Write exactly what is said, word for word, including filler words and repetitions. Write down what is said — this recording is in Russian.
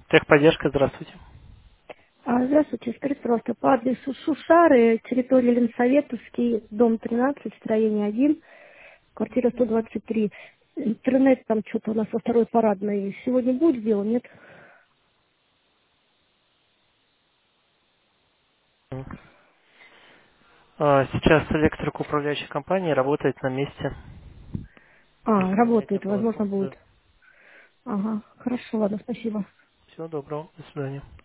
Техподдержка, здравствуйте. А, Здравствуйте, скажите, пожалуйста, по адресу Шушары, территория Ленсоветовский, дом тринадцать, строение один, квартира сто двадцать три. Интернет там что-то у нас во второй парадной. Сегодня будет дело, нет? А, Сейчас электрик управляющей компании работает на месте. А, Если нет, не работает, было возможно, возможности. будет. Да. Ага, хорошо, ладно, спасибо. Всего доброго. До свидания.